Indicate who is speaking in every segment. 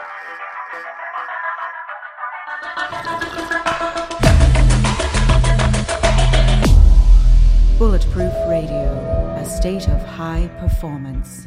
Speaker 1: Bulletproof Radio, a state of high performance.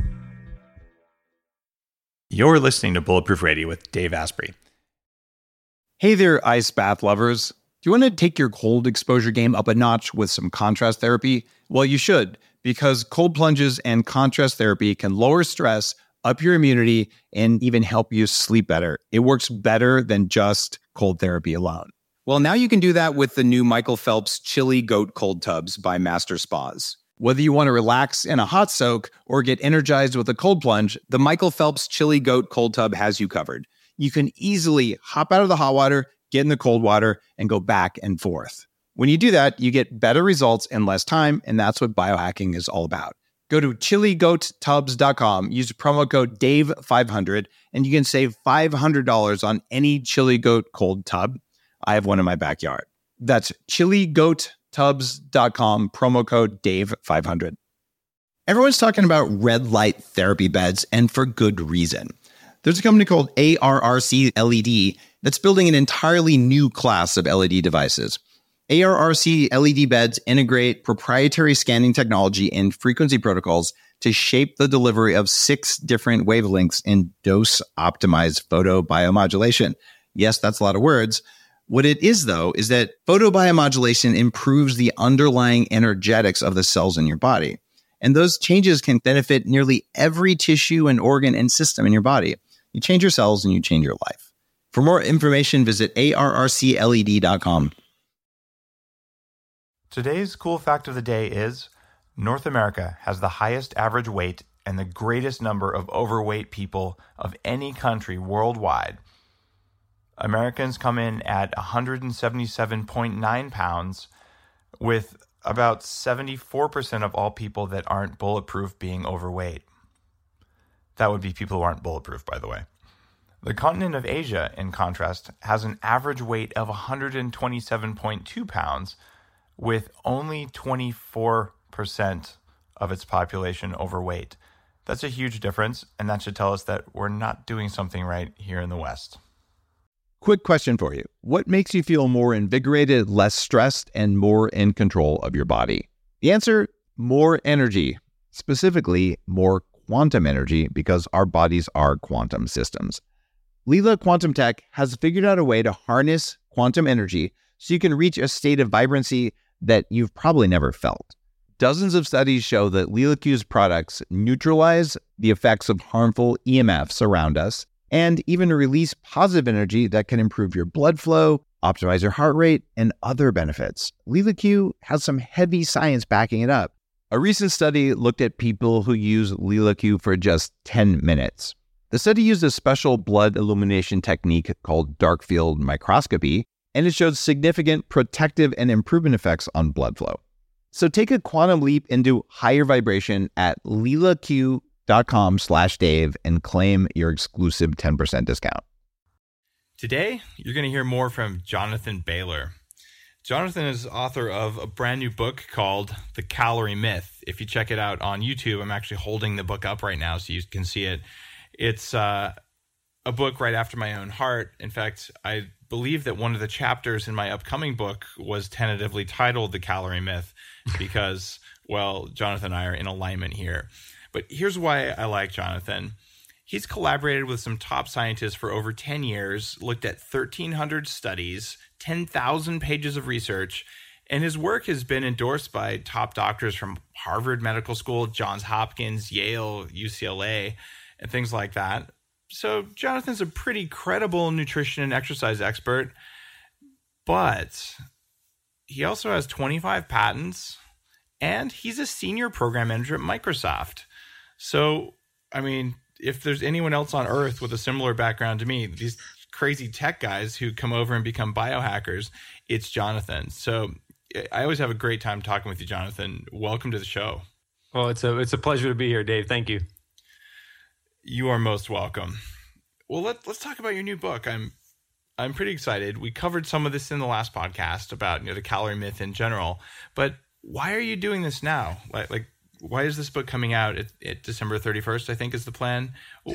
Speaker 2: You're listening to Bulletproof Radio with Dave Asprey.
Speaker 3: Hey there, ice bath lovers. Do you want to take your cold exposure game up a notch with some contrast therapy? Well, you should, because cold plunges and contrast therapy can lower stress, up your immunity, and even help you sleep better. It works better than just cold therapy alone. Well, now you can do that with the new Michael Phelps Chili Goat Cold Tubs by Master Spas. Whether you want to relax in a hot soak or get energized with a cold plunge, the Michael Phelps Chili Goat Cold Tub has you covered. You can easily hop out of the hot water, get in the cold water, and go back and forth. When you do that, you get better results in less time, and that's what biohacking is all about. Go to chiligoattubs.com, use promo code DAVE500, and you can save $500 on any Chili Goat Cold Tub. I have one in my backyard. That's chiligoattubs.com, promo code DAVE500. Everyone's talking about red light therapy beds, and for good reason. There's a company called ARRC LED that's building an entirely new class of LED devices. ARRC LED beds integrate proprietary scanning technology and frequency protocols to shape the delivery of 6 different wavelengths in dose-optimized photobiomodulation. Yes, that's a lot of words. What it is, though, is that photobiomodulation improves the underlying energetics of the cells in your body. And those changes can benefit nearly every tissue and organ and system in your body. You change your cells and you change your life. For more information, visit arrcled.com.
Speaker 2: Today's cool fact of the day is North America has the highest average weight and the greatest number of overweight people of any country worldwide. Americans come in at 177.9 pounds, with about 74% of all people that aren't bulletproof being overweight. That would be people who aren't bulletproof, by the way. The continent of Asia, in contrast, has an average weight of 127.2 pounds, with only 24% of its population overweight. That's a huge difference, and that should tell us that we're not doing something right here in the West.
Speaker 3: Quick question for you. What makes you feel more invigorated, less stressed, and more in control of your body? The answer, more energy. Specifically, more quantum energy, because our bodies are quantum systems. Leela Quantum Tech has figured out a way to harness quantum energy so you can reach a state of vibrancy that you've probably never felt. Dozens of studies show that Leela Q's products neutralize the effects of harmful EMFs around us, and even release positive energy that can improve your blood flow, optimize your heart rate, and other benefits. Leela Q has some heavy science backing it up. A recent study looked at people who use Leela Q for just 10 minutes. The study used a special blood illumination technique called dark field microscopy, and it showed significant protective and improvement effects on blood flow. So take a quantum leap into higher vibration at leelaq.com/Dave and claim your exclusive 10% discount.
Speaker 2: Today, you're going to hear more from Jonathan Baylor. Jonathan is author of a brand new book called The Calorie Myth. If you check it out on YouTube, I'm actually holding the book up right now so you can see it. It's a book right after my own heart. In fact, I believe that one of the chapters in my upcoming book was tentatively titled The Calorie Myth because, well, Jonathan and I are in alignment here. But here's why I like Jonathan. He's collaborated with some top scientists for over 10 years, looked at 1,300 studies, 10,000 pages of research, and his work has been endorsed by top doctors from Harvard Medical School, Johns Hopkins, Yale, UCLA, and things like that. So Jonathan's a pretty credible nutrition and exercise expert, but he also has 25 patents, and he's a senior program manager at Microsoft. So, I mean, if there's anyone else on earth with a similar background to me, these crazy tech guys who come over and become biohackers, it's Jonathan. So I always have a great time talking with you, Jonathan. Welcome to the show.
Speaker 4: Well, it's a pleasure to be here, Dave. Thank you.
Speaker 2: You are most welcome. Well, let's talk about your new book. I'm pretty excited. We covered some of this in the last podcast about the calorie myth in general, but why are you doing this now? Like why is this book coming out at December 31st, I think is the plan?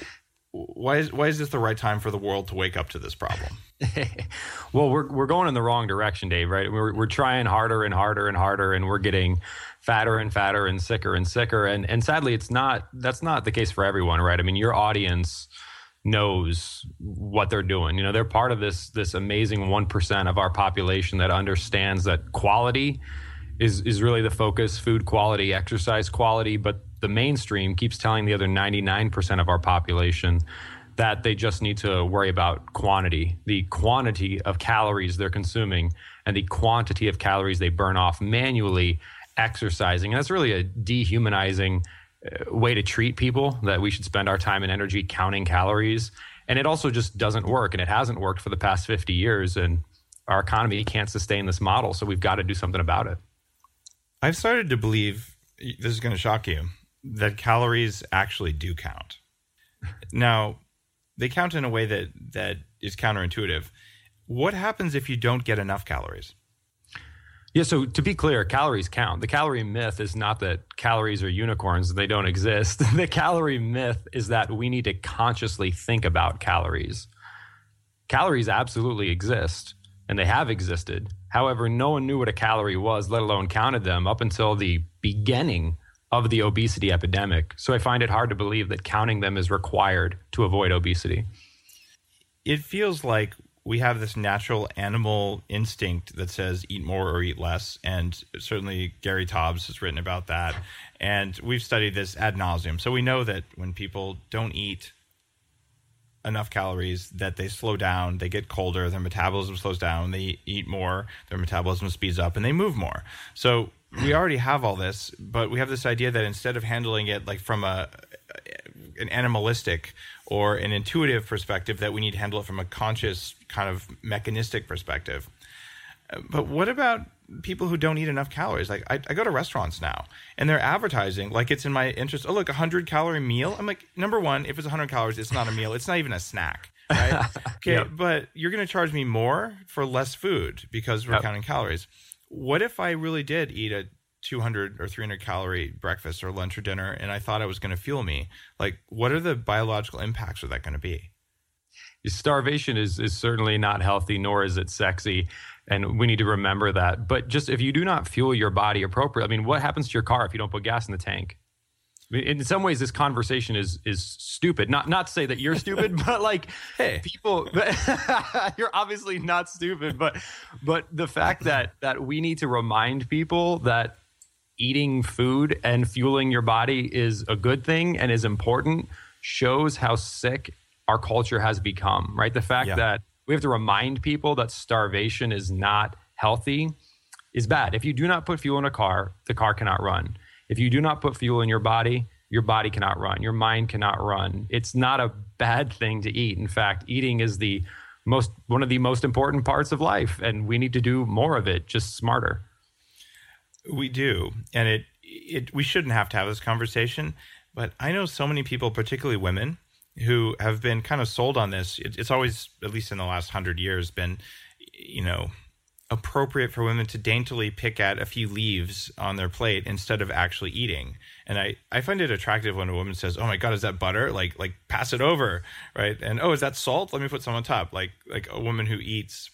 Speaker 2: why is this the right time for the world to wake up to this problem?
Speaker 4: Well, we're going in the wrong direction, Dave, right? We're trying harder and harder and harder, and we're getting fatter and fatter and sicker and sicker. And sadly, that's not the case for everyone, right? I mean, your audience knows what they're doing. You know, they're part of this amazing 1% of our population that understands that quality is really the focus, food quality, exercise quality, but the mainstream keeps telling the other 99% of our population that they just need to worry about quantity, the quantity of calories they're consuming and the quantity of calories they burn off manually exercising. And that's really a dehumanizing way to treat people, that we should spend our time and energy counting calories. And it also just doesn't work, and it hasn't worked for the past 50 years, and our economy can't sustain this model, so we've got to do something about it.
Speaker 2: I've started to believe, this is going to shock you, that calories actually do count. Now, they count in a way that is counterintuitive. What happens if you don't get enough calories?
Speaker 4: Yeah, so to be clear, calories count. The calorie myth is not that calories are unicorns, they don't exist. The calorie myth is that we need to consciously think about calories. Calories absolutely exist, and they have existed. However, no one knew what a calorie was, let alone counted them, up until the beginning of the obesity epidemic. So I find it hard to believe that counting them is required to avoid obesity.
Speaker 2: It feels like we have this natural animal instinct that says eat more or eat less. And certainly Gary Taubes has written about that. And we've studied this ad nauseum. So we know that when people don't eat enough calories, that they slow down, they get colder, their metabolism slows down, they eat more, their metabolism speeds up, and they move more. So we already have all this, but we have this idea that instead of handling it like from an animalistic or an intuitive perspective, that we need to handle it from a conscious kind of mechanistic perspective. But what about people who don't eat enough calories? Like I go to restaurants now and they're advertising like it's in my interest. Oh, look, 100-calorie meal. I'm like, number one, if it's 100 calories, it's not a meal. It's not even a snack, right? Okay, yep. But you're going to charge me more for less food because we're counting calories. What if I really did eat a 200 or 300 calorie breakfast or lunch or dinner and I thought it was going to fuel me? Like, what are the biological impacts of that going to be?
Speaker 4: Starvation is certainly not healthy, nor is it sexy. And we need to remember that. But just if you do not fuel your body appropriately, I mean, what happens to your car if you don't put gas in the tank? I mean, in some ways, this conversation is stupid. Not to say that you're stupid, but like, hey, people, you're obviously not stupid. But the fact that we need to remind people that eating food and fueling your body is a good thing and is important shows how sick our culture has become, right? The fact that we have to remind people that starvation is not healthy is bad. If you do not put fuel in a car, the car cannot run. If you do not put fuel in your body cannot run. Your mind cannot run. It's not a bad thing to eat. In fact, eating is one of the most important parts of life, and we need to do more of it, just smarter.
Speaker 2: We do, and we shouldn't have to have this conversation, but I know so many people, particularly women, who have been kind of sold on this. It's always, at least in the last 100 years, been, appropriate for women to daintily pick at a few leaves on their plate instead of actually eating. And I find it attractive when a woman says, "Oh my God, is that butter? Like pass it over," right? And "Oh, is that salt? Let me put some on top." Like a woman who eats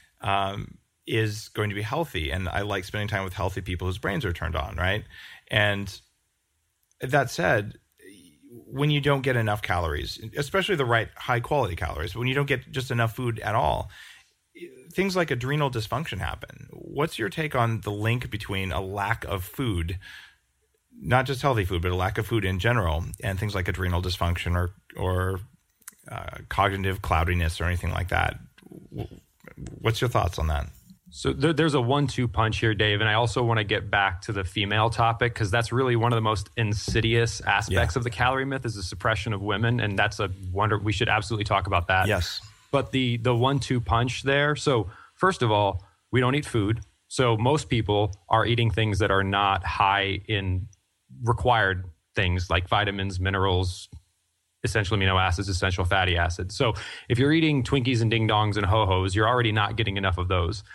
Speaker 2: is going to be healthy. And I like spending time with healthy people whose brains are turned on, right? And that said, when you don't get enough calories, especially the right high quality calories, but when you don't get just enough food at all, things like adrenal dysfunction happen. What's your take on the link between a lack of food, not just healthy food, but a lack of food in general, and things like adrenal dysfunction or cognitive cloudiness or anything like that? What's your thoughts on that?
Speaker 4: So there's a 1-2 punch here, Dave. And I also want to get back to the female topic, because that's really one of the most insidious aspects of the calorie myth, is the suppression of women. And that's a wonder. We should absolutely talk about that.
Speaker 2: Yes.
Speaker 4: But the 1-2 punch there. So first of all, we don't eat food. So most people are eating things that are not high in required things like vitamins, minerals, essential amino acids, essential fatty acids. So if you're eating Twinkies and Ding Dongs and Ho-Hos, you're already not getting enough of those.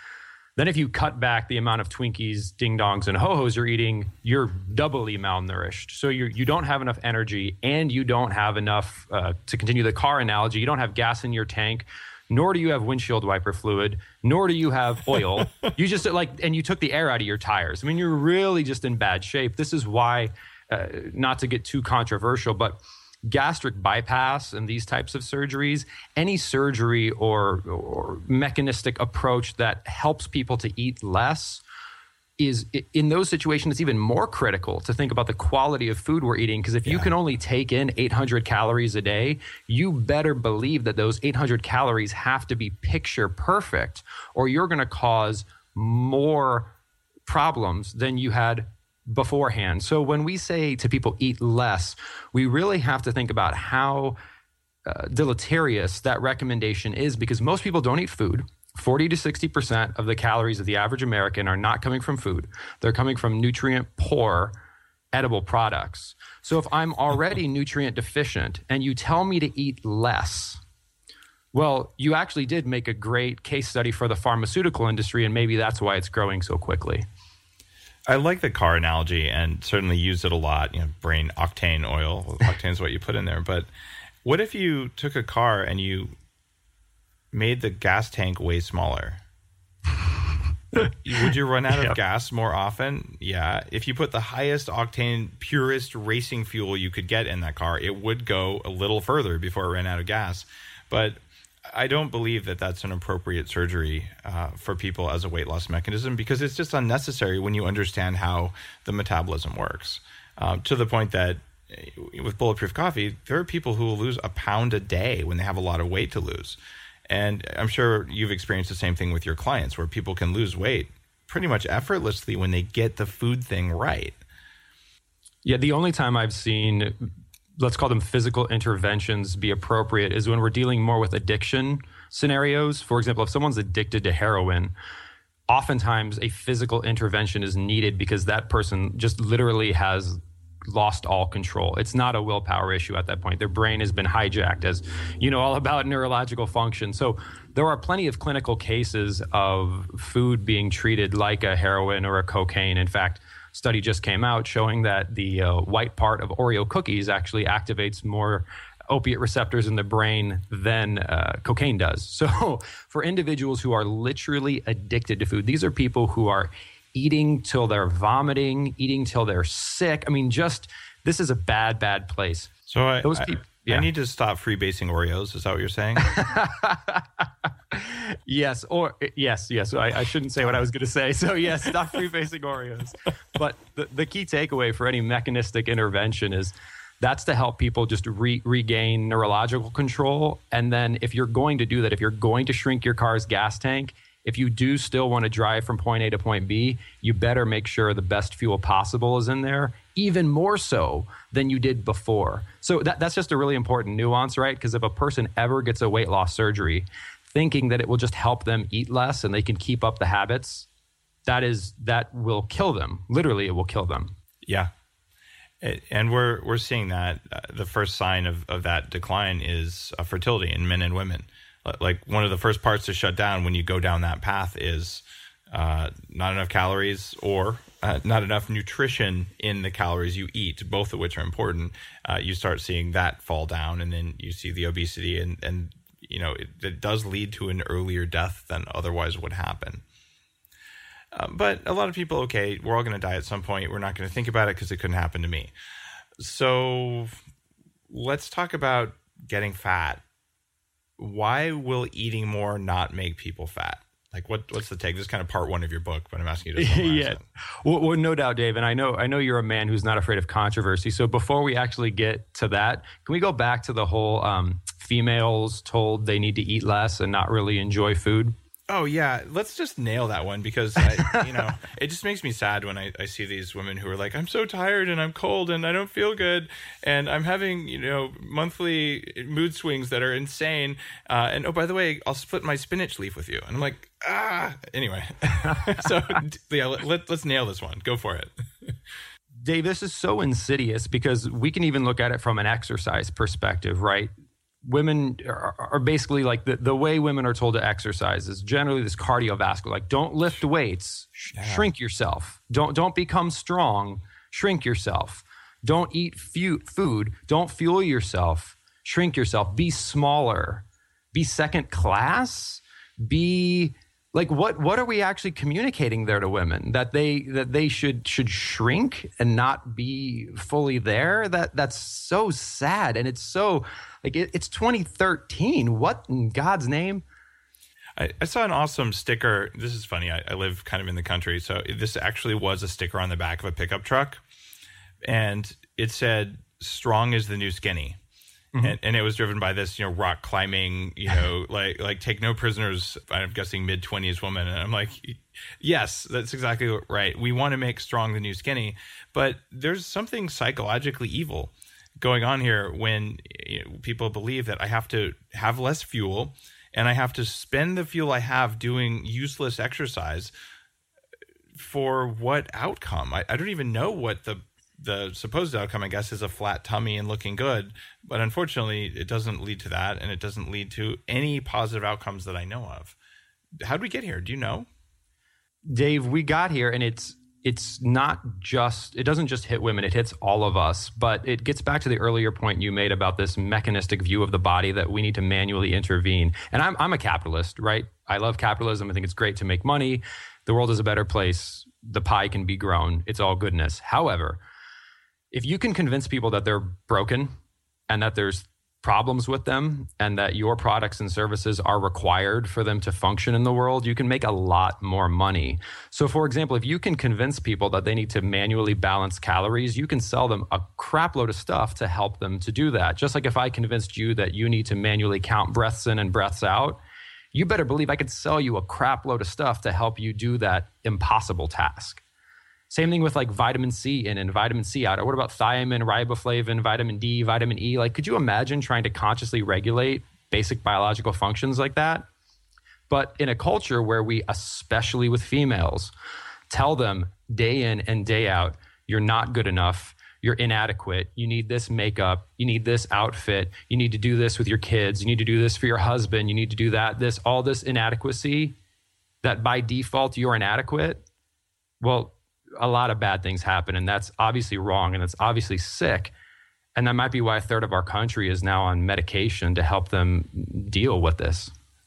Speaker 4: Then if you cut back the amount of Twinkies, Ding Dongs, and Ho-Hos you're eating, you're doubly malnourished. So you don't have enough energy, and you don't have enough, to continue the car analogy, you don't have gas in your tank, nor do you have windshield wiper fluid, nor do you have oil. You just and you took the air out of your tires. I mean, you're really just in bad shape. This is why, not to get too controversial, but gastric bypass and these types of surgeries, any surgery or mechanistic approach that helps people to eat less is, in those situations, it's even more critical to think about the quality of food we're eating. Because if you can only take in 800 calories a day, you better believe that those 800 calories have to be picture perfect, or you're going to cause more problems than you had beforehand. So when we say to people eat less, we really have to think about how deleterious that recommendation is, because most people don't eat food. 40 to 60% of the calories of the average American are not coming from food. They're coming from nutrient poor edible products. So if I'm already nutrient deficient and you tell me to eat less, well, you actually did make a great case study for the pharmaceutical industry, and maybe that's why it's growing so quickly.
Speaker 2: I like the car analogy and certainly use it a lot. Brain octane oil. Octane is what you put in there. But what if you took a car and you made the gas tank way smaller? Would you run out of gas more often? Yeah. If you put the highest octane, purest racing fuel you could get in that car, it would go a little further before it ran out of gas. But I don't believe that that's an appropriate surgery for people as a weight loss mechanism, because it's just unnecessary when you understand how the metabolism works. To the point that with Bulletproof Coffee, there are people who will lose a pound a day when they have a lot of weight to lose. And I'm sure you've experienced the same thing with your clients, where people can lose weight pretty much effortlessly when they get the food thing right.
Speaker 4: Yeah, the only time I've seen, let's call them physical interventions, be appropriate is when we're dealing more with addiction scenarios. For example, if someone's addicted to heroin, oftentimes a physical intervention is needed because that person just literally has lost all control. It's not a willpower issue at that point. Their brain has been hijacked, as you know all about neurological function. So there are plenty of clinical cases of food being treated like a heroin or a cocaine. In fact, study just came out showing that the white part of Oreo cookies actually activates more opiate receptors in the brain than cocaine does. So for individuals who are literally addicted to food, these are people who are eating till they're vomiting, eating till they're sick. I mean, this is a bad, bad place.
Speaker 2: So I need to stop freebasing Oreos. Is that what you're saying?
Speaker 4: Yes. I shouldn't say what I was going to say. So yes, stop freebasing Oreos. But the key takeaway for any mechanistic intervention is that's to help people just regain neurological control. And then if you're going to do that, if you're going to shrink your car's gas tank, if you do still want to drive from point A to point B, you better make sure the best fuel possible is in there, even more so than you did before. So that's just a really important nuance, right? Because if a person ever gets a weight loss surgery thinking that it will just help them eat less and they can keep up the habits, that will kill them. Literally, it will kill them.
Speaker 2: Yeah. And we're seeing that the first sign of that decline is fertility in men and women. Like one of the first parts to shut down when you go down that path is not enough calories or not enough nutrition in the calories you eat, both of which are important. You start seeing that fall down, and then you see the obesity, and it does lead to an earlier death than otherwise would happen. But a lot of people, okay, we're all going to die at some point. We're not going to think about it because it couldn't happen to me. So let's talk about getting fat. Why will eating more not make people fat? Like, what's the take? This is kind of part one of your book, but I'm asking you to summarize it.
Speaker 4: Well, no doubt, Dave. And I know you're a man who's not afraid of controversy. So before we actually get to that, can we go back to the whole females told they need to eat less and not really enjoy food?
Speaker 2: Oh, yeah. Let's just nail that one, because it just makes me sad when I see these women who are like, I'm so tired and I'm cold and I don't feel good and I'm having, monthly mood swings that are insane. And oh, by the way, I'll split my spinach leaf with you. And I'm like, anyway. So yeah, let's nail this one. Go for it.
Speaker 4: Dave, this is so insidious because we can even look at it from an exercise perspective, right? women are basically like the way women are told to exercise is generally this cardiovascular, like don't lift weights, shrink yourself. Don't become strong, shrink yourself. Don't eat food, don't fuel yourself, shrink yourself. Be smaller, be second class, be like what are we actually communicating there to women? That they should shrink and not be fully there? That's so sad. And it's so like it's 2013. What in God's name?
Speaker 2: I saw an awesome sticker. This is funny. I live kind of in the country, so this actually was a sticker on the back of a pickup truck, and it said "Strong is the new skinny." Mm-hmm. And it was driven by this, rock climbing, like take no prisoners. I'm guessing mid-20s woman. And I'm like, yes, that's exactly right. We want to make strong the new skinny, but there's something psychologically evil going on here when people believe that I have to have less fuel and I have to spend the fuel I have doing useless exercise for what outcome? I don't even know what the supposed outcome, I guess, is a flat tummy and looking good. But unfortunately, it doesn't lead to that, and it doesn't lead to any positive outcomes that I know of. How did we get here? Do you know?
Speaker 4: Dave, we got here, and it's not just, it doesn't just hit women, it hits all of us. But it gets back to the earlier point you made about this mechanistic view of the body that we need to manually intervene. And I'm a capitalist, right? I love capitalism. I think it's great to make money. The world is a better place. The pie can be grown. It's all goodness. However, if you can convince people that they're broken and that there's problems with them and that your products and services are required for them to function in the world, you can make a lot more money. So for example, if you can convince people that they need to manually balance calories, you can sell them a crap load of stuff to help them to do that. Just like if I convinced you that you need to manually count breaths in and breaths out, you better believe I could sell you a crap load of stuff to help you do that impossible task. Same thing with like vitamin C in and vitamin C out. Or what about thiamine, riboflavin, vitamin D, vitamin E? Like, could you imagine trying to consciously regulate basic biological functions like that? But in a culture where we, especially with females, tell them day in and day out, you're not good enough, you're inadequate, you need this makeup, you need this outfit, you need to do this with your kids, you need to do this for your husband, you need to do that, all this inadequacy, that by default you're inadequate. Well, a lot of bad things happen, and that's obviously wrong, and that's obviously sick. And that might be why a third of our country is now on medication to help them deal with this.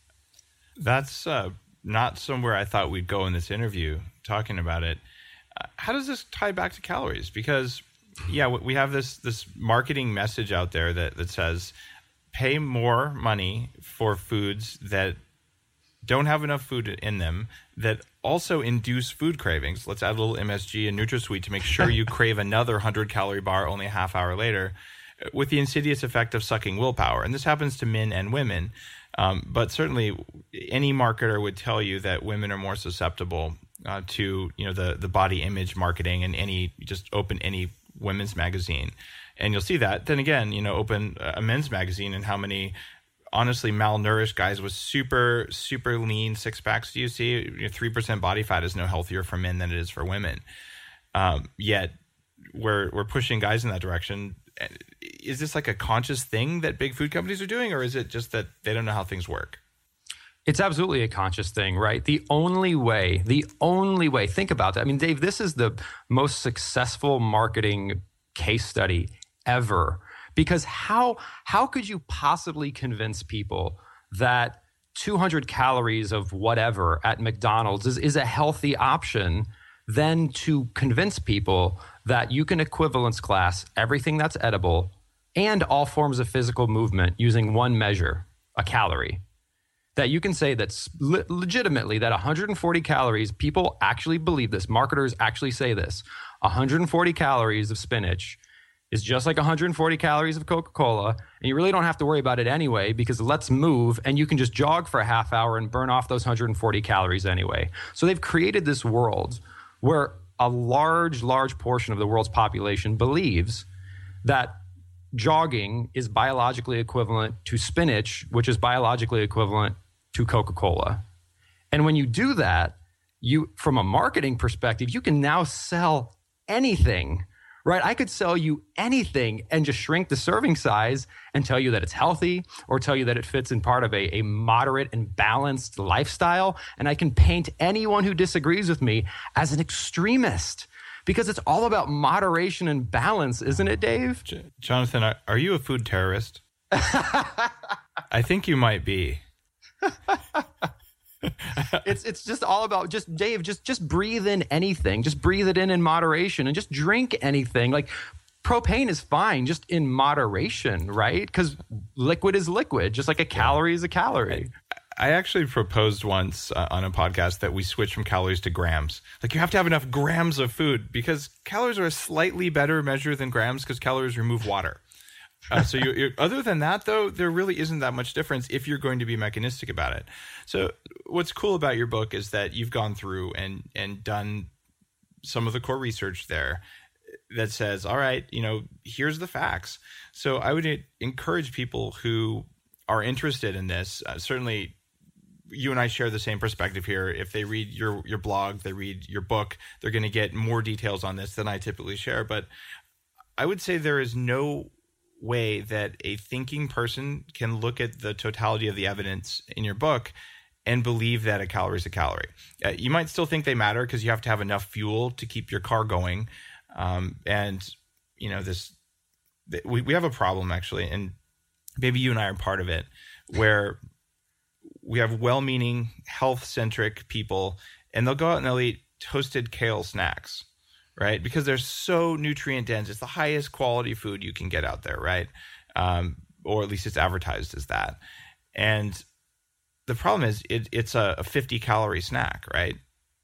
Speaker 2: That's not somewhere I thought we'd go in this interview talking about it. How does this tie back to calories? Because, yeah, we have this marketing message out there that says pay more money for foods that don't have enough food in them, that also induce food cravings. Let's add a little MSG and NutraSweet to make sure you crave another 100-calorie bar only a half hour later, with the insidious effect of sucking willpower. And this happens to men and women. But certainly any marketer would tell you that women are more susceptible to the body image marketing, and just open any women's magazine and you'll see that. Then again, open a men's magazine and how many honestly malnourished guys with super, super lean six packs do you see? 3% body fat is no healthier for men than it is for women. Yet we're pushing guys in that direction. Is this like a conscious thing that big food companies are doing, or is it just that they don't know how things work?
Speaker 4: It's absolutely a conscious thing, right? The only way, think about that. I mean, Dave, this is the most successful marketing case study ever. Because how could you possibly convince people that 200 calories of whatever at McDonald's is a healthy option than to convince people that you can equivalence class everything that's edible and all forms of physical movement using one measure, a calorie? That you can say that legitimately that 140 calories, people actually believe this, marketers actually say this, 140 calories of spinach is just like 140 calories of Coca-Cola, and you really don't have to worry about it anyway, because let's move and you can just jog for a half hour and burn off those 140 calories anyway. So they've created this world where a large portion of the world's population believes that jogging is biologically equivalent to spinach, which is biologically equivalent to Coca-Cola. And when you do that, from a marketing perspective, you can now sell anything, right? I could sell you anything and just shrink the serving size and tell you that it's healthy or tell you that it fits in part of a moderate and balanced lifestyle. And I can paint anyone who disagrees with me as an extremist because it's all about moderation and balance, isn't it, Dave?
Speaker 2: Jonathan, are you a food terrorist? I think you might be.
Speaker 4: It's just all about Dave, just breathe in anything. Just breathe it in moderation and just drink anything. Like propane is fine, just in moderation, right? Because liquid is liquid, just like a calorie is a calorie.
Speaker 2: I actually proposed once on a podcast that we switch from calories to grams. Like you have to have enough grams of food because calories are a slightly better measure than grams because calories remove water. So other than that, though, there really isn't that much difference if you're going to be mechanistic about it. So what's cool about your book is that you've gone through and done some of the core research there that says, all right, here's the facts. So I would encourage people who are interested in this. Certainly, you and I share the same perspective here. If they read your blog, they read your book, they're going to get more details on this than I typically share. But I would say there is no way that a thinking person can look at the totality of the evidence in your book and believe that a calorie is a calorie. You might still think they matter because you have to have enough fuel to keep your car going. We have a problem actually, and maybe you and I are part of it, where we have well-meaning, health-centric people, and they'll go out and they'll eat toasted kale snacks, right? Because they're so nutrient dense. It's the highest quality food you can get out there, right? Or at least it's advertised as that. And the problem is it's a 50-calorie snack, right?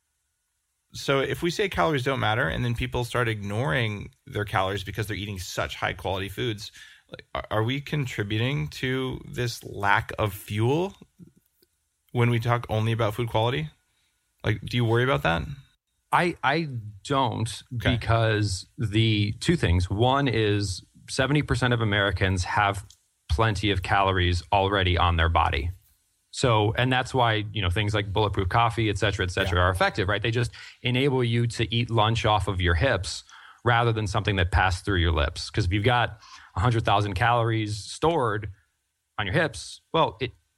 Speaker 2: So if we say calories don't matter and then people start ignoring their calories because they're eating such high-quality foods, are we contributing to this lack of fuel when we talk only about food quality? Like, do you worry about that?
Speaker 4: I don't, because the two things. One is 70% of Americans have plenty of calories already on their body. So, and that's why, things like bulletproof coffee, et cetera, are effective, right? They just enable you to eat lunch off of your hips rather than something that passed through your lips. Because if you've got 100,000 calories stored on your hips, well,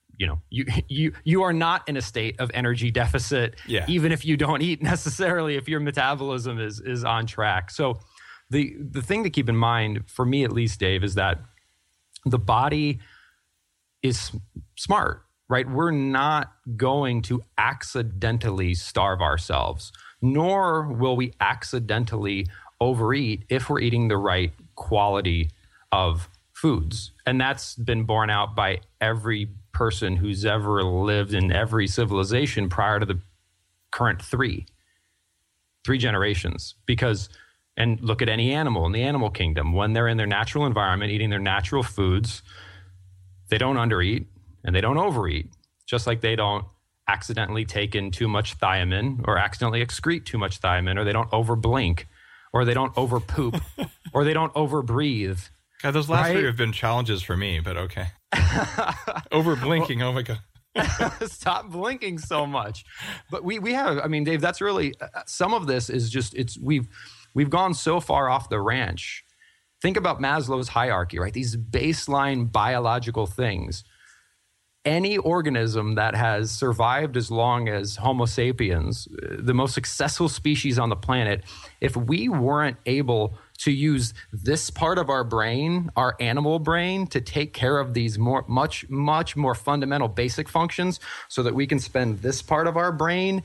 Speaker 4: you are not in a state of energy deficit, even if you don't eat necessarily, if your metabolism is on track. So the thing to keep in mind, for me at least, Dave, is that the body is smart, right? We're not going to accidentally starve ourselves, nor will we accidentally overeat if we're eating the right quality of foods. And that's been borne out by every person who's ever lived in every civilization prior to the current three generations. And look at any animal in the animal kingdom, when they're in their natural environment, eating their natural foods, they don't undereat and they don't overeat, just like they don't accidentally take in too much thiamine or accidentally excrete too much thiamine, or they don't overblink, or they don't overpoop, or they don't overbreathe.
Speaker 2: God, those last three have been challenges for me, but okay. Over blinking, oh my God.
Speaker 4: Stop blinking so much. But we have, Dave, that's really, some of this is just, we've gone so far off the ranch. Think about Maslow's hierarchy, right? These baseline biological things. Any organism that has survived as long as Homo sapiens, the most successful species on the planet, if we weren't able to use this part of our brain, our animal brain, to take care of these much more fundamental basic functions so that we can spend this part of our brain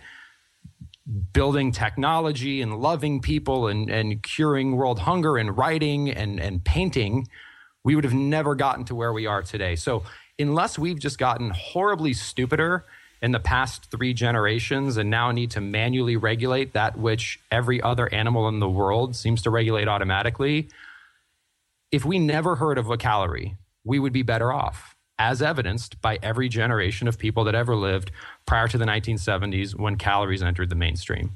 Speaker 4: building technology and loving people and curing world hunger and writing and painting, we would have never gotten to where we are today. So unless we've just gotten horribly stupider in the past 3 generations and now need to manually regulate that which every other animal in the world seems to regulate automatically, if we never heard of a calorie, we would be better off, as evidenced by every generation of people that ever lived prior to the 1970s when calories entered the mainstream.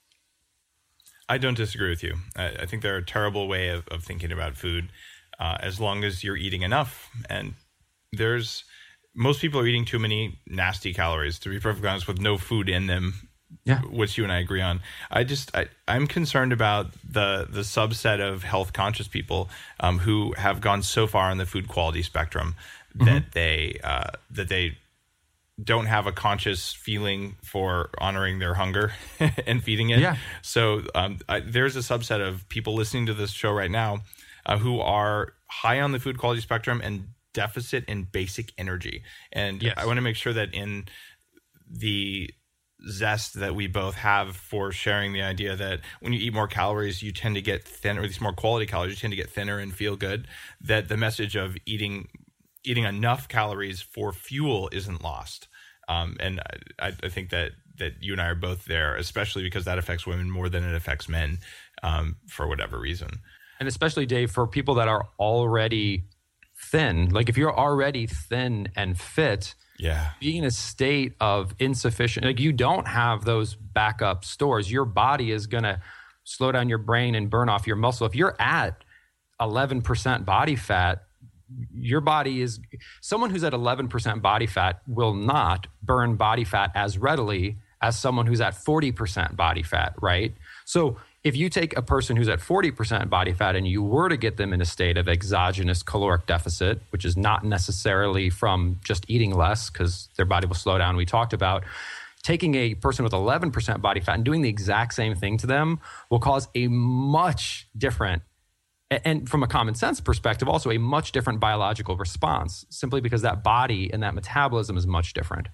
Speaker 2: I don't disagree with you. I think they're a terrible way of thinking about food, as long as you're eating enough. And most people are eating too many nasty calories, to be perfectly honest, with no food in them which you and I agree on. I'm concerned about the subset of health conscious people who have gone so far on the food quality spectrum that they don't have a conscious feeling for honoring their hunger and feeding it.
Speaker 4: Yeah.
Speaker 2: So there's a subset of people listening to this show right now who are high on the food quality spectrum and deficit in basic energy. And
Speaker 4: yes.
Speaker 2: I want to make sure that in the zest that we both have for sharing the idea that when you eat more calories, you tend to get thinner, or at least more quality calories, you tend to get thinner and feel good, that the message of eating enough calories for fuel isn't lost. And I think that you and I are both there, especially because that affects women more than it affects men for whatever reason.
Speaker 4: And especially, Dave, for people that are already thin, like if you're already thin and fit, being in a state of insufficient, like you don't have those backup stores, your body is going to slow down your brain and burn off your muscle. If you're at 11% body fat, your body is, someone who's at 11% body fat will not burn body fat as readily as someone who's at 40% body fat, right? So if you take a person who's at 40% body fat and you were to get them in a state of exogenous caloric deficit, which is not necessarily from just eating less because their body will slow down, we talked about, taking a person with 11% body fat and doing the exact same thing to them will cause a much different, and from a common sense perspective, also a much different biological response, simply because that body and that metabolism is much different.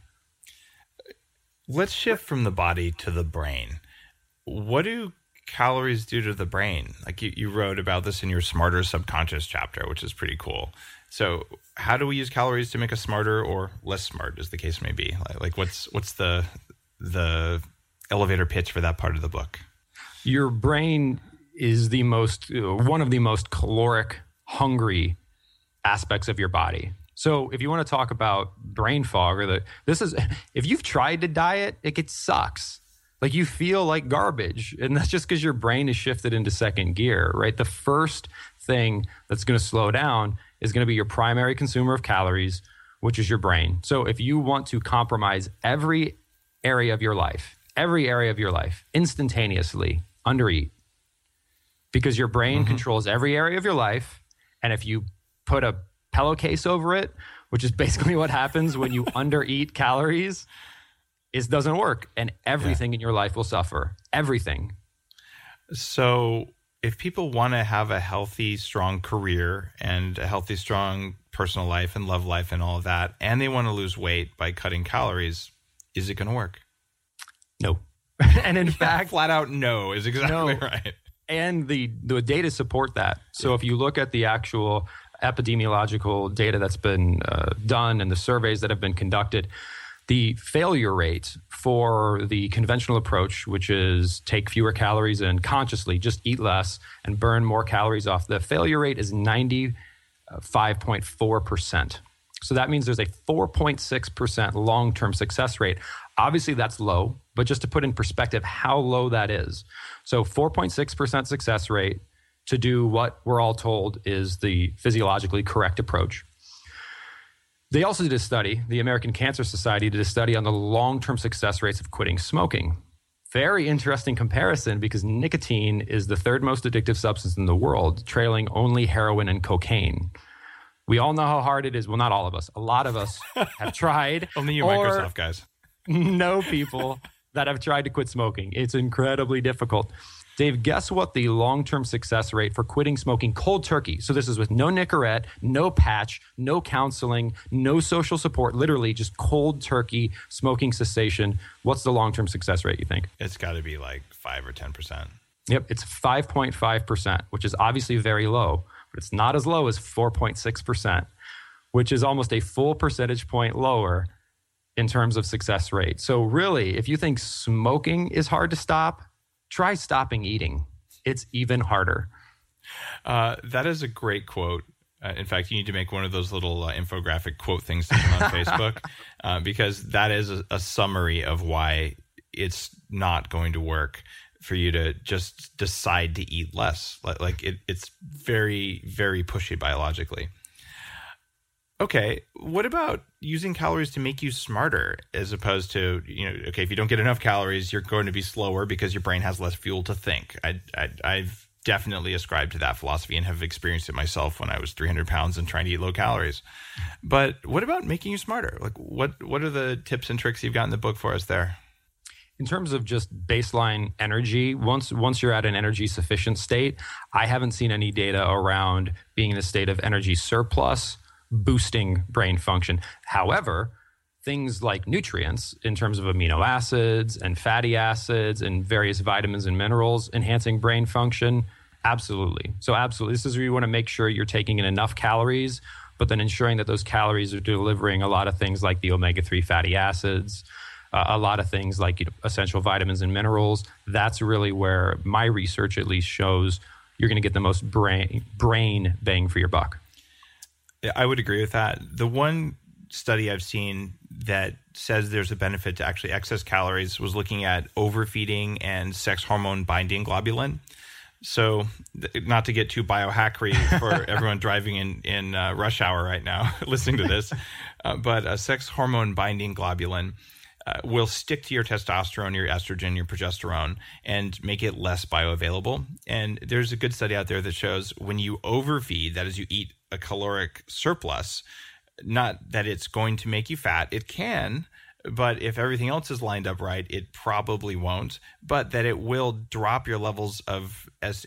Speaker 2: Let's shift from the body to the brain. What do calories do to the brain? Like you wrote about this in your Smarter Subconscious chapter, which is pretty cool. So how do we use calories to make us smarter or less smart, as the case may be? Like what's the elevator pitch for that part of the book?
Speaker 4: Your brain is one of the most caloric hungry aspects of your body. So if you want to talk about brain fog, if you've tried to diet, it sucks. Like you feel like garbage. And that's just because your brain is shifted into second gear, right? The first thing that's going to slow down is going to be your primary consumer of calories, which is your brain. So if you want to compromise every area of your life, instantaneously, undereat. Because your brain controls every area of your life. And if you put a pillowcase over it, which is basically what happens when you undereat calories, it doesn't work. And everything in your life will suffer. Everything.
Speaker 2: So if people want to have a healthy, strong career and a healthy, strong personal life and love life and all of that, and they want to lose weight by cutting calories, is it going to work?
Speaker 4: No. And in fact,
Speaker 2: flat out no is exactly right.
Speaker 4: And the data support that. So if you look at the actual epidemiological data that's been done and the surveys that have been conducted, the failure rate for the conventional approach, which is take fewer calories and consciously just eat less and burn more calories off, the failure rate is 95.4%. So that means there's a 4.6% long-term success rate. Obviously, that's low, but just to put in perspective how low that is. So 4.6% success rate to do what we're all told is the physiologically correct approach. They also did a study, the American Cancer Society did a study on the long-term success rates of quitting smoking. Very interesting comparison because nicotine is the third most addictive substance in the world, trailing only heroin and cocaine. We all know how hard it is. Well, not all of us. A lot of us have tried.
Speaker 2: Only you Microsoft guys.
Speaker 4: Know people that have tried to quit smoking. It's incredibly difficult. Dave, guess what the long-term success rate for quitting smoking cold turkey? So this is with no Nicorette, no patch, no counseling, no social support, literally just cold turkey smoking cessation. What's the long-term success rate, you think?
Speaker 2: It's got to be like 5 or 10%.
Speaker 4: Yep, it's 5.5%, which is obviously very low, but it's not as low as 4.6%, which is almost a full percentage point lower in terms of success rate. So really, if you think smoking is hard to stop, try stopping eating. It's even harder.
Speaker 2: That is a great quote. In fact, you need to make one of those little infographic quote things to put on Facebook because that is a summary of why it's not going to work for you to just decide to eat less. Like it's very, very pushy biologically. Okay, what about using calories to make you smarter as opposed to, okay, if you don't get enough calories, you're going to be slower because your brain has less fuel to think. I've definitely ascribed to that philosophy and have experienced it myself when I was 300 pounds and trying to eat low calories. But what about making you smarter? Like what are the tips and tricks you've got in the book for us there?
Speaker 4: In terms of just baseline energy, once you're at an energy sufficient state, I haven't seen any data around being in a state of energy surplus boosting brain function. However, things like nutrients in terms of amino acids and fatty acids and various vitamins and minerals enhancing brain function, absolutely. So absolutely, this is where you want to make sure you're taking in enough calories, but then ensuring that those calories are delivering a lot of things like the omega-3 fatty acids, a lot of things like essential vitamins and minerals. That's really where my research at least shows you're going to get the most brain bang for your buck.
Speaker 2: I would agree with that. The one study I've seen that says there's a benefit to actually excess calories was looking at overfeeding and sex hormone binding globulin. So not to get too biohackery for everyone driving in rush hour right now listening to this, but a sex hormone binding globulin will stick to your testosterone, your estrogen, your progesterone, and make it less bioavailable. And there's a good study out there that shows when you overfeed, that is, you eat a caloric surplus, not that it's going to make you fat. It can, but if everything else is lined up right, it probably won't. But that it will drop your levels of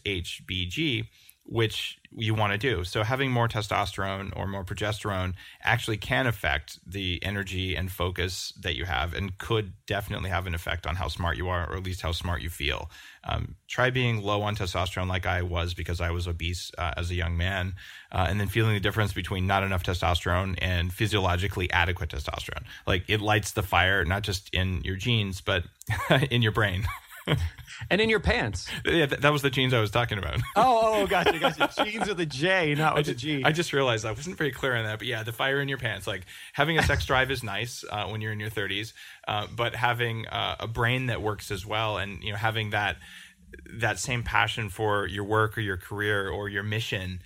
Speaker 2: SHBG, which you want to do. So having more testosterone or more progesterone actually can affect the energy and focus that you have and could definitely have an effect on how smart you are, or at least how smart you feel. Try being low on testosterone like I was because I was obese as a young man, and then feeling the difference between not enough testosterone and physiologically adequate testosterone. Like it lights the fire, not just in your genes, but in your brain.
Speaker 4: And in your pants.
Speaker 2: Yeah, that was the jeans I was talking about.
Speaker 4: Oh, gotcha. Jeans with a J, not with a G.
Speaker 2: I just realized I wasn't very clear on that. But yeah, the fire in your pants. Like having a sex drive is nice when you're in your 30s, but having a brain that works as well, and having that same passion for your work or your career or your mission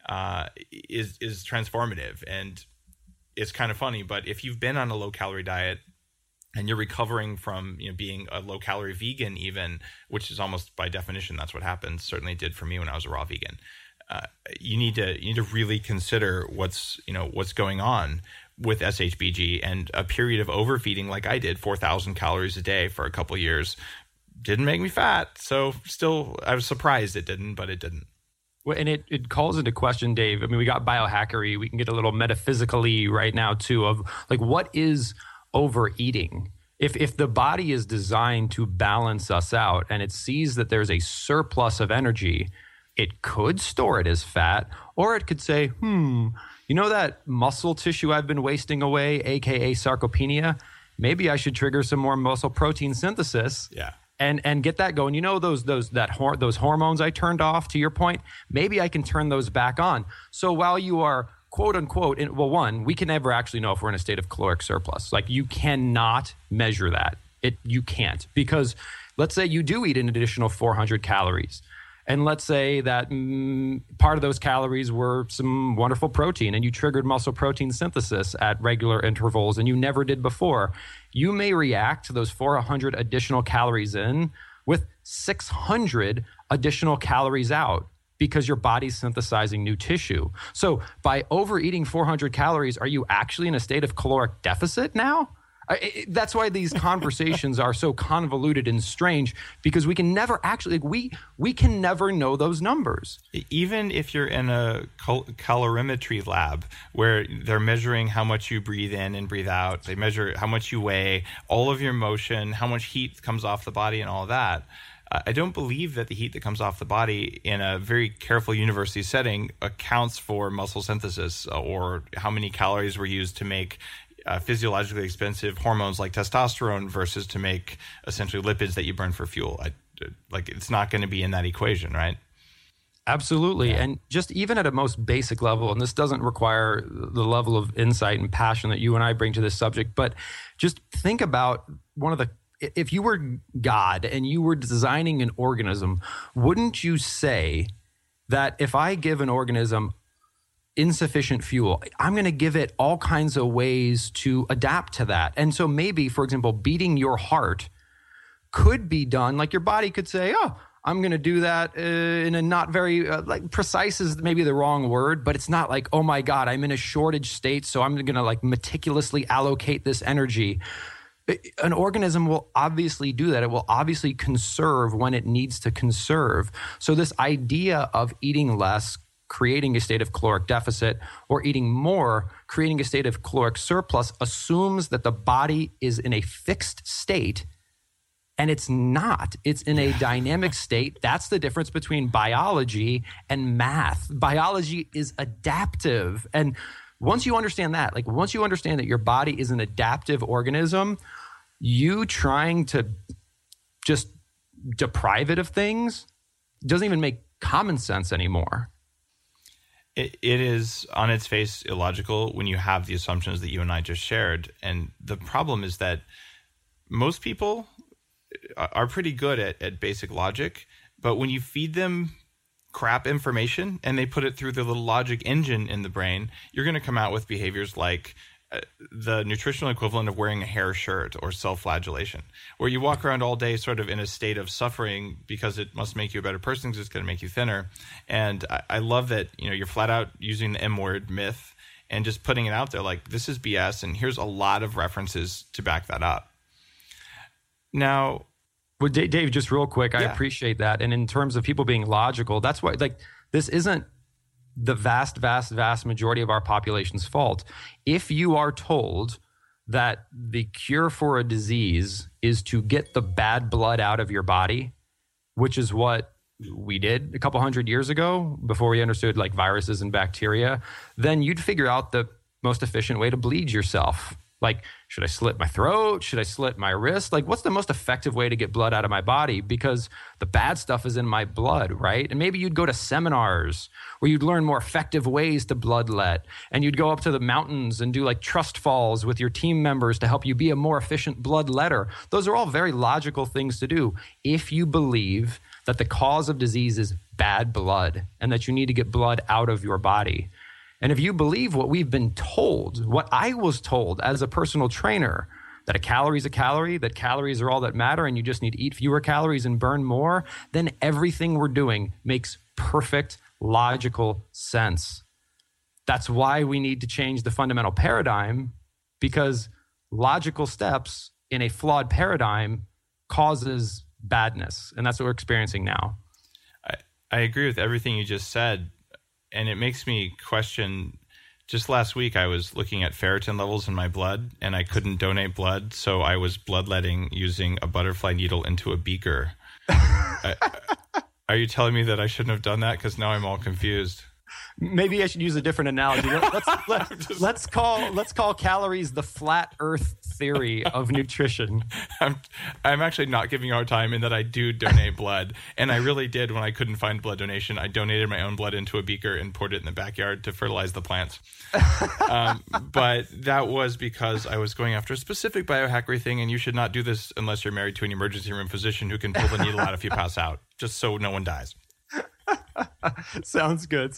Speaker 2: is transformative. And it's kind of funny, but if you've been on a low calorie diet and you're recovering from being a low calorie vegan, even, which is almost by definition that's what happens. Certainly did for me when I was a raw vegan. You need to really consider what's going on with SHBG, and a period of overfeeding like I did, 4,000 calories a day for a couple of years, didn't make me fat. So still, I was surprised it didn't, but it didn't.
Speaker 4: Well, and it calls into question, Dave. I mean, we got biohackery. We can get a little metaphysically right now too of like what is overeating. If the body is designed to balance us out and it sees that there's a surplus of energy, it could store it as fat, or it could say, that muscle tissue I've been wasting away, aka sarcopenia, maybe I should trigger some more muscle protein synthesis.
Speaker 2: Yeah.
Speaker 4: And get that going. Those hormones I turned off, to your point, maybe I can turn those back on. So while you are quote unquote, we can never actually know if we're in a state of caloric surplus. Like you cannot measure that. You can't, because let's say you do eat an additional 400 calories. And let's say that part of those calories were some wonderful protein and you triggered muscle protein synthesis at regular intervals and you never did before. You may react to those 400 additional calories in with 600 additional calories out, because your body's synthesizing new tissue. So by overeating 400 calories, are you actually in a state of caloric deficit now? That's why these conversations are so convoluted and strange, because we can never actually, we can never know those numbers.
Speaker 2: Even if you're in a calorimetry lab where they're measuring how much you breathe in and breathe out, they measure how much you weigh, all of your motion, how much heat comes off the body and all that. I don't believe that the heat that comes off the body in a very careful university setting accounts for muscle synthesis or how many calories were used to make physiologically expensive hormones like testosterone versus to make essentially lipids that you burn for fuel. It's not going to be in that equation, right?
Speaker 4: Absolutely. Yeah. And just even at a most basic level, and this doesn't require the level of insight and passion that you and I bring to this subject, but just think about if you were God and you were designing an organism, wouldn't you say that if I give an organism insufficient fuel. I'm going to give it all kinds of ways to adapt to that. And so maybe, for example, beating your heart could be done, like your body could say, oh, I'm going to do that in a not very, like precise is maybe the wrong word, but it's not like, oh my God, I'm in a shortage state, so I'm going to like meticulously allocate this energy. An organism will obviously do that. It will obviously conserve when it needs to conserve. So this idea of eating less, creating a state of caloric deficit, or eating more, creating a state of caloric surplus, assumes that the body is in a fixed state, and it's not. It's in a dynamic state. That's the difference between biology and math. Biology is adaptive. And once you understand that, like once you understand that your body is an adaptive organism, you trying to just deprive it of things doesn't even make common sense anymore.
Speaker 2: It is on its face illogical when you have the assumptions that you and I just shared. And the problem is that most people are pretty good at basic logic, but when you feed them crap information and they put it through the little logic engine in the brain, you're going to come out with behaviors like the nutritional equivalent of wearing a hair shirt or self-flagellation, where you walk around all day sort of in a state of suffering because it must make you a better person because it's going to make you thinner. And I love that, you know, you're flat out using the M word, myth, and just putting it out there like, this is BS, and here's a lot of references to back that up. Now,
Speaker 4: well, Dave, just real quick, I appreciate that. And in terms of people being logical, that's why, like, this isn't the vast majority of our population's fault. If you are told that the cure for a disease is to get the bad blood out of your body, which is what we did a couple hundred years ago before we understood like viruses and bacteria, then you'd figure out the most efficient way to bleed yourself. Like, should I slit my throat? Should I slit my wrist? Like, what's the most effective way to get blood out of my body? Because the bad stuff is in my blood, right? And maybe you'd go to seminars where you'd learn more effective ways to bloodlet. And you'd go up to the mountains and do like trust falls with your team members to help you be a more efficient bloodletter. Those are all very logical things to do if you believe that the cause of disease is bad blood and that you need to get blood out of your body. And if you believe what we've been told, what I was told as a personal trainer, that a calorie is a calorie, that calories are all that matter, and you just need to eat fewer calories and burn more, then everything we're doing makes perfect logical sense. That's why we need to change the fundamental paradigm, because logical steps in a flawed paradigm causes badness. And that's what we're experiencing now.
Speaker 2: I agree with everything you just said. And it makes me question, just last week I was looking at ferritin levels in my blood and I couldn't donate blood. So I was bloodletting using a butterfly needle into a beaker. Are you telling me that I shouldn't have done that? Because now I'm all confused.
Speaker 4: Maybe I should use a different analogy. Let's call calories the flat earth theory of nutrition.
Speaker 2: I'm actually not giving you a hard time in that I do donate blood. And I really did when I couldn't find blood donation. I donated my own blood into a beaker and poured it in the backyard to fertilize the plants. But that was because I was going after a specific biohackery thing, and you should not do this unless you're married to an emergency room physician who can pull the needle out if you pass out, just so no one dies.
Speaker 4: Sounds good.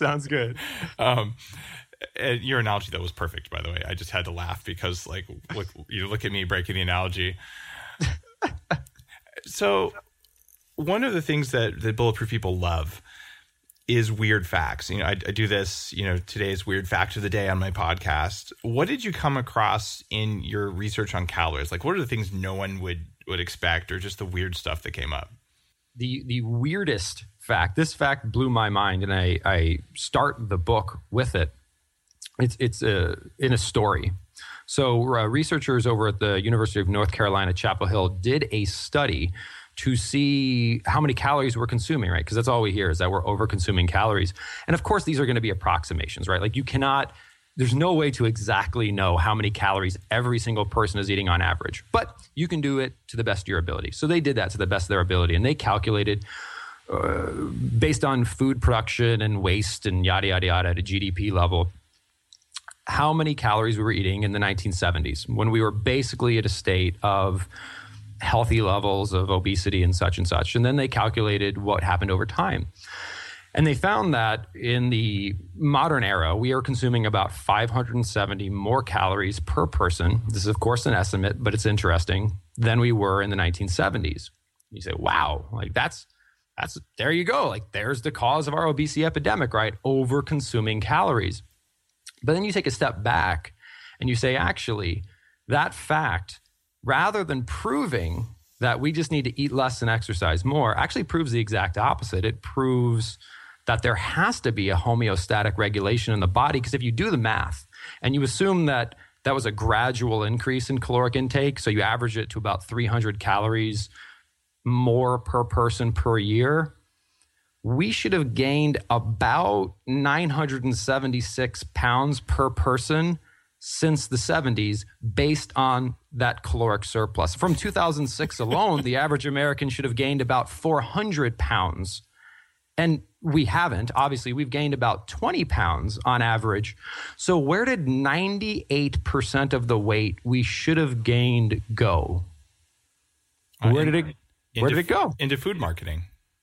Speaker 2: Your analogy, though, was perfect, by the way. I just had to laugh because, like, look at me breaking the analogy. So one of the things that the Bulletproof people love is weird facts. You know, I do this, today's weird fact of the day on my podcast. What did you come across in your research on calories? Like, what are the things no one would expect, or just the weird stuff that came up?
Speaker 4: The weirdest fact, this fact blew my mind, and I start the book with it. It's in a story. So researchers over at the University of North Carolina, Chapel Hill, did a study to see how many calories we're consuming, right? Because that's all we hear is that we're over-consuming calories. And of course, these are going to be approximations, right? Like there's no way to exactly know how many calories every single person is eating on average, but you can do it to the best of your ability. So they did that to the best of their ability, and they calculated based on food production and waste and yada, yada, yada at a GDP level, how many calories we were eating in the 1970s when we were basically at a state of healthy levels of obesity and such and such. And then they calculated what happened over time. And they found that in the modern era, we are consuming about 570 more calories per person. This is, of course, an estimate, but it's interesting, than we were in the 1970s. You say, wow, like that's there you go. Like there's the cause of our obesity epidemic, right? Over consuming calories. But then you take a step back and you say, actually, that fact, rather than proving that we just need to eat less and exercise more, actually proves the exact opposite. It proves that there has to be a homeostatic regulation in the body, because if you do the math and you assume that that was a gradual increase in caloric intake, so you average it to about 300 calories more per person per year, we should have gained about 976 pounds per person since the 70s based on that caloric surplus. From 2006 alone, the average American should have gained about 400 pounds. And we haven't. Obviously, we've gained about 20 pounds on average. So where did 98% of the weight we should have gained go? Where did it go?
Speaker 2: Into food marketing.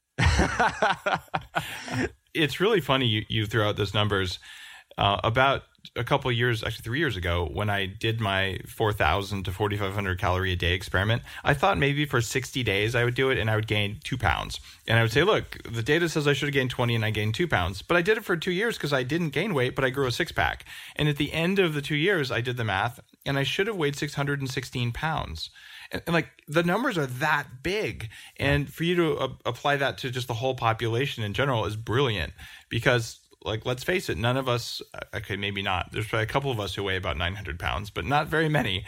Speaker 2: It's really funny you throw out those numbers. About a couple of years, actually 3 years ago, when I did my 4,000 to 4,500 calorie a day experiment, I thought maybe for 60 days I would do it and I would gain 2 pounds. And I would say, look, the data says I should have gained 20 and I gained 2 pounds. But I did it for 2 years because I didn't gain weight, but I grew a 6-pack. And at the end of the 2 years, I did the math and I should have weighed 616 pounds. And like the numbers are that big. And for you to apply that to just the whole population in general is brilliant, because like, let's face it, none of us, okay, maybe not. There's probably a couple of us who weigh about 900 pounds, but not very many.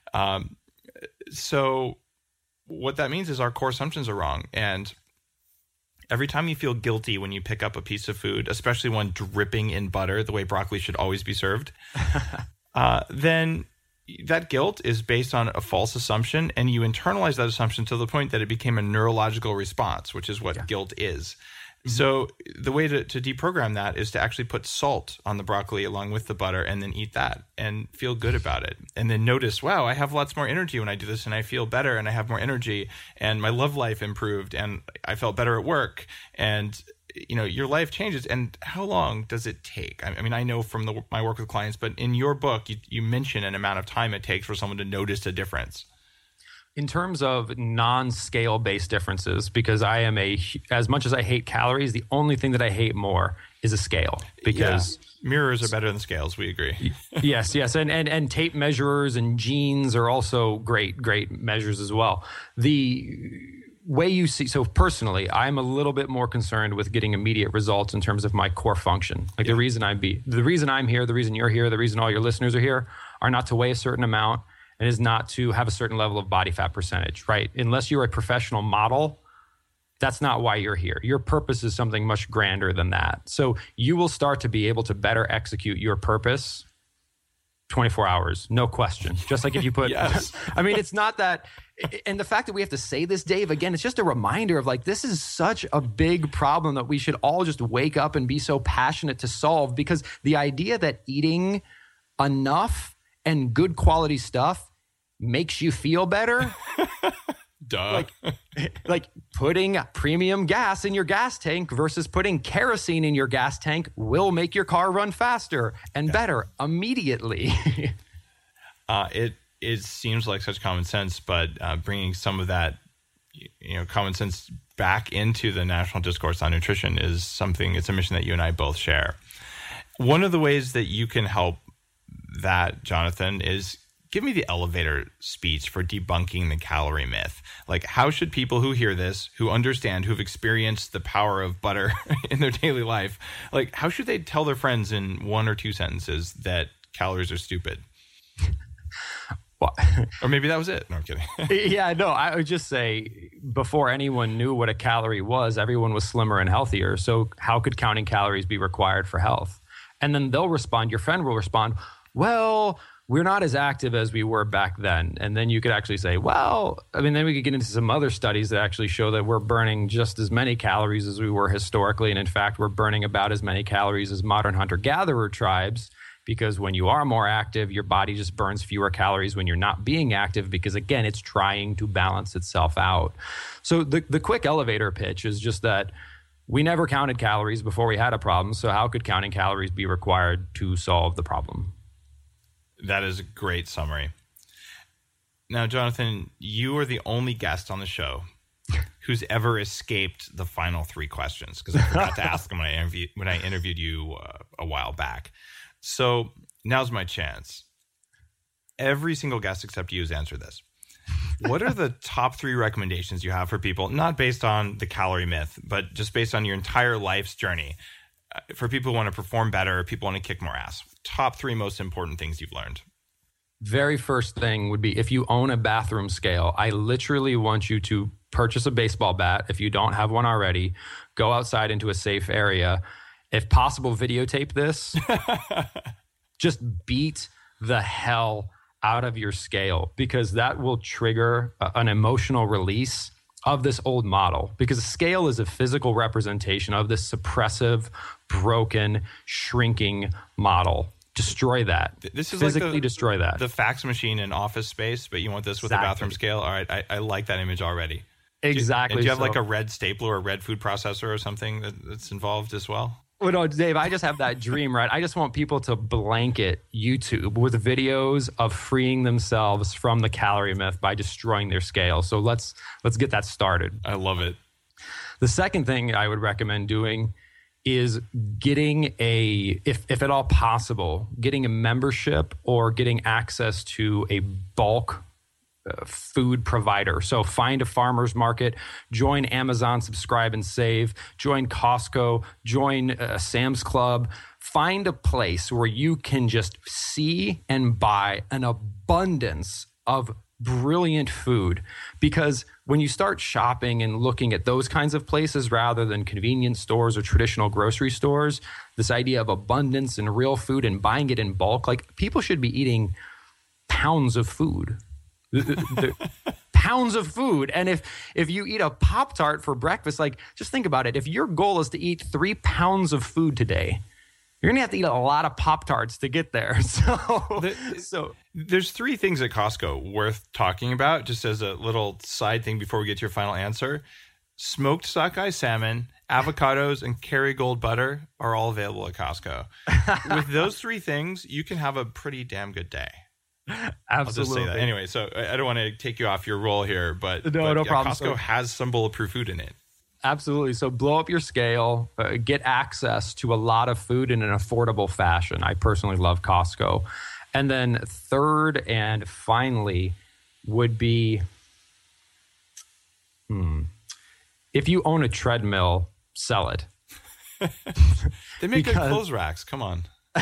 Speaker 2: So what that means is our core assumptions are wrong. And every time you feel guilty when you pick up a piece of food, especially one dripping in butter, the way broccoli should always be served, then that guilt is based on a false assumption, and you internalize that assumption to the point that it became a neurological response, which is what guilt is. So the way to deprogram that is to actually put salt on the broccoli along with the butter and then eat that and feel good about it. And then notice, wow, I have lots more energy when I do this and I feel better and I have more energy and my love life improved and I felt better at work. And, you know, your life changes. And how long does it take? I mean, I know from my work with clients, but in your book, you mention an amount of time it takes for someone to notice a difference.
Speaker 4: In terms of non-scale based differences, because I am as much as I hate calories, the only thing that I hate more is a scale, because
Speaker 2: mirrors are better than scales. We agree.
Speaker 4: Yes. And tape measurers and jeans are also great measures as well. The way you see, so personally, I'm a little bit more concerned with getting immediate results in terms of my core function. Like the reason I'm here, the reason you're here, the reason all your listeners are here are not to weigh a certain amount, and is not to have a certain level of body fat percentage, right? Unless you're a professional model, that's not why you're here. Your purpose is something much grander than that. So you will start to be able to better execute your purpose 24 hours, no question. Just like if you put, I mean, it's not that, and the fact that we have to say this, Dave, again, it's just a reminder of like, this is such a big problem that we should all just wake up and be so passionate to solve, because the idea that eating enough and good quality stuff makes you feel better.
Speaker 2: Duh.
Speaker 4: Like putting premium gas in your gas tank versus putting kerosene in your gas tank will make your car run faster and better immediately.
Speaker 2: It seems like such common sense, but bringing some of that, common sense back into the national discourse on nutrition it's a mission that you and I both share. One of the ways that you can help that, Jonathan, is give me the elevator speech for debunking the calorie myth. Like, how should people who hear this, who understand, who've experienced the power of butter in their daily life, like, how should they tell their friends in 1 or 2 sentences that calories are stupid? Or maybe that was it. No, I'm kidding.
Speaker 4: Yeah, no, I would just say before anyone knew what a calorie was, everyone was slimmer and healthier. So how could counting calories be required for health? And then they'll respond, your friend will respond, well, we're not as active as we were back then. And then you could actually say, well, I mean, then we could get into some other studies that actually show that we're burning just as many calories as we were historically. And in fact, we're burning about as many calories as modern hunter-gatherer tribes, because when you are more active, your body just burns fewer calories when you're not being active, because again, it's trying to balance itself out. So the quick elevator pitch is just that We never counted calories before we had a problem, so how could counting calories be required to solve the problem?
Speaker 2: That is a great summary. Now, Jonathan, you are the only guest on the show who's ever escaped the final 3 questions, because I forgot to ask them when I interviewed you a while back. So now's my chance. Every single guest except you has answered this. What are the top 3 recommendations you have for people, not based on the calorie myth, but just based on your entire life's journey, for people who want to perform better, people want to kick more ass? Top 3 most important things you've learned.
Speaker 4: Very first thing would be, if you own a bathroom scale, I literally want you to purchase a baseball bat. If you don't have one already, go outside into a safe area. If possible, videotape this. Just beat the hell out of your scale, because that will trigger an emotional release of this old model, because a scale is a physical representation of this suppressive, broken, shrinking model. Destroy that.
Speaker 2: This is
Speaker 4: physically
Speaker 2: like
Speaker 4: destroy that.
Speaker 2: The fax machine in Office Space, but you want this with a bathroom scale? All right, I like that image already.
Speaker 4: Exactly.
Speaker 2: Do you have like a red stapler or a red food processor or something that's involved as well?
Speaker 4: Well, no, Dave, I just have that dream, right? I just want people to blanket YouTube with videos of freeing themselves from the calorie myth by destroying their scale. So let's get that started.
Speaker 2: I love it.
Speaker 4: The second thing I would recommend doing is getting if at all possible, getting a membership or getting access to a bulk food provider. So find a farmer's market, join Amazon Subscribe and Save, join Costco, join Sam's Club. Find a place where you can just see and buy an abundance of brilliant food, because when you start shopping and looking at those kinds of places rather than convenience stores or traditional grocery stores, this idea of abundance and real food and buying it in bulk, like, people should be eating pounds of food. Pounds of food. And if you eat a Pop-Tart for breakfast, like, just think about it. If your goal is to eat 3 pounds of food today, you're going to have to eat a lot of Pop-Tarts to get there. So
Speaker 2: there's 3 things at Costco worth talking about, just as a little side thing before we get to your final answer. Smoked sockeye salmon, avocados, and Kerrygold butter are all available at Costco. With those 3 things, you can have a pretty damn good day.
Speaker 4: Absolutely.
Speaker 2: I'll just say that. Anyway, so I don't want to take you off your roll here, but
Speaker 4: no problem.
Speaker 2: Costco has some bulletproof food in it.
Speaker 4: Absolutely. So blow up your scale, get access to a lot of food in an affordable fashion. I personally love Costco. And then third and finally would be, if you own a treadmill, sell it.
Speaker 2: They make good clothes racks. Come on.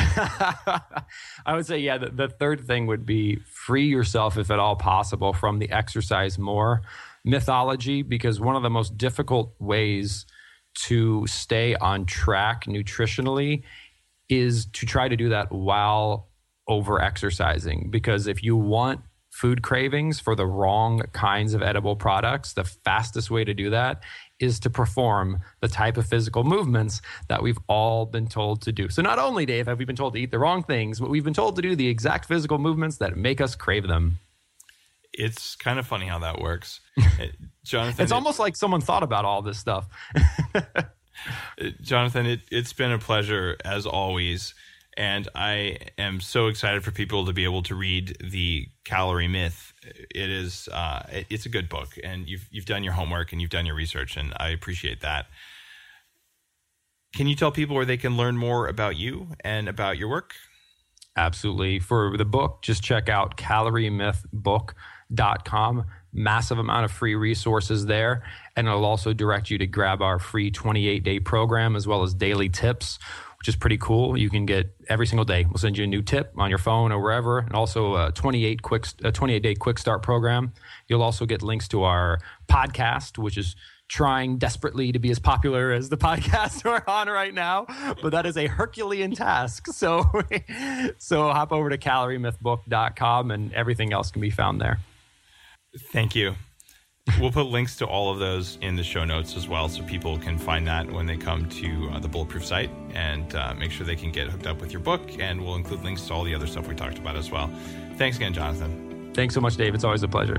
Speaker 4: I would say, yeah, the third thing would be free yourself, if at all possible, from the exercise more mythology, because one of the most difficult ways to stay on track nutritionally is to try to do that while over exercising. Because if you want food cravings for the wrong kinds of edible products, the fastest way to do that is to perform the type of physical movements that we've all been told to do. So not only, Dave, have we been told to eat the wrong things, but we've been told to do the exact physical movements that make us crave them.
Speaker 2: It's kind of funny how that works. Jonathan,
Speaker 4: it's almost like someone thought about all this stuff.
Speaker 2: Jonathan, it's been a pleasure as always. And I am so excited for people to be able to read The Calorie Myth. It is, it's a good book, and you've done your homework and you've done your research, and I appreciate that. Can you tell people where they can learn more about you and about your work?
Speaker 4: Absolutely. For the book, just check out caloriemythbook.com. Massive amount of free resources there. And it'll also direct you to grab our free 28-day program, as well as daily tips, which is pretty cool. You can get every single day. We'll send you a new tip on your phone or wherever, and also a 28-day quick start program. You'll also get links to our podcast, which is trying desperately to be as popular as the podcast we're on right now, but that is a Herculean task. So hop over to caloriemythbook.com, and everything else can be found there.
Speaker 2: Thank you. We'll put links to all of those in the show notes as well, so people can find that when they come to the Bulletproof site, and make sure they can get hooked up with your book, and we'll include links to all the other stuff we talked about as well. Thanks again, Jonathan.
Speaker 4: Thanks so much, Dave. It's always a pleasure.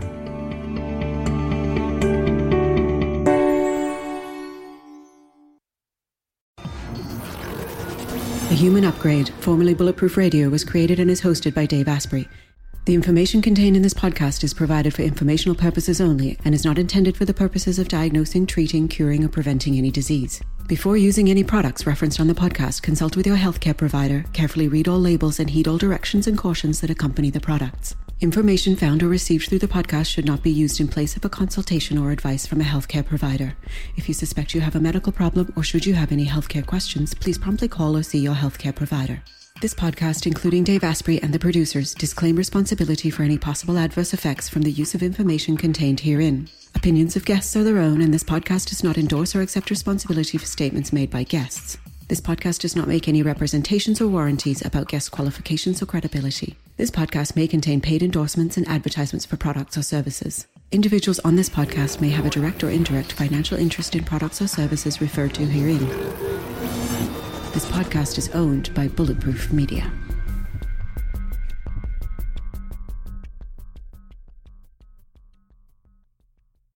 Speaker 5: A Human Upgrade, formerly Bulletproof Radio, was created and is hosted by Dave Asprey. The information contained in this podcast is provided for informational purposes only and is not intended for the purposes of diagnosing, treating, curing, or preventing any disease. Before using any products referenced on the podcast, consult with your healthcare provider, carefully read all labels, and heed all directions and cautions that accompany the products. Information found or received through the podcast should not be used in place of a consultation or advice from a healthcare provider. If you suspect you have a medical problem or should you have any healthcare questions, please promptly call or see your healthcare provider. This podcast, including Dave Asprey and the producers, disclaim responsibility for any possible adverse effects from the use of information contained herein. Opinions of guests are their own, and this podcast does not endorse or accept responsibility for statements made by guests. This podcast does not make any representations or warranties about guest qualifications or credibility. This podcast may contain paid endorsements and advertisements for products or services. Individuals on this podcast may have a direct or indirect financial interest in products or services referred to herein. This podcast is owned by Bulletproof Media.